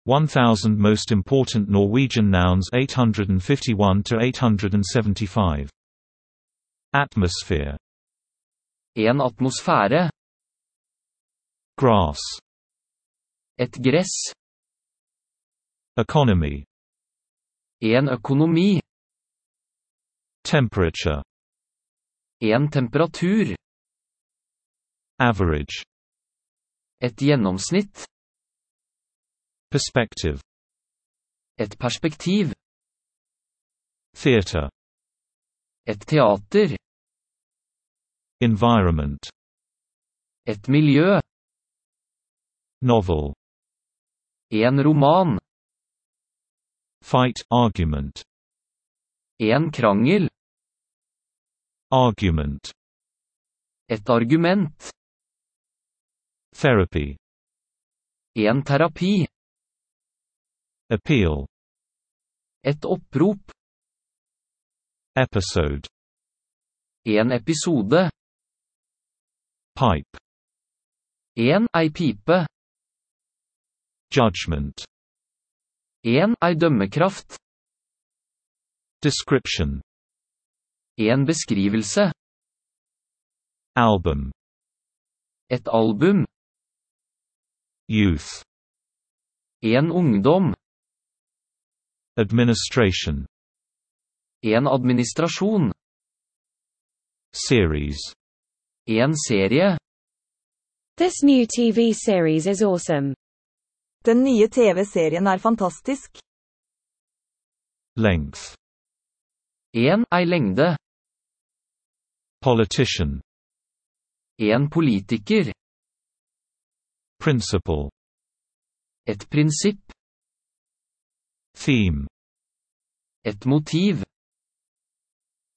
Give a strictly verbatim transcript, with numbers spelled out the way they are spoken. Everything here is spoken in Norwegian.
one thousand Most Important Norwegian Nouns eight hundred fifty-one to eight hundred seventy-five. Atmosphere. En atmosfære. Grass. Et gress. Economy. En økonomi. Temperature. En temperatur. Average. Et gjennomsnitt. Perspective. Et perspektiv. Theater. Et teater. Environment. Et miljø. Novel. En roman. Fight, argument. En krangel. Argument. Et argument. Therapy. En terapi. Appeal. Et opprop. Episode. En episode. Pipe. En ei pipe. Judgment. En ei dømmekraft. Description. En beskrivelse. Album. Et album. Youth. En ungdom. Administration. En administrasjon. Series. En serie. This new T V series is awesome. Den nye T V-serien er fantastisk. Length. En ei lengde. Politician. En politiker. Principle. Et prinsipp. Theme. Et motiv.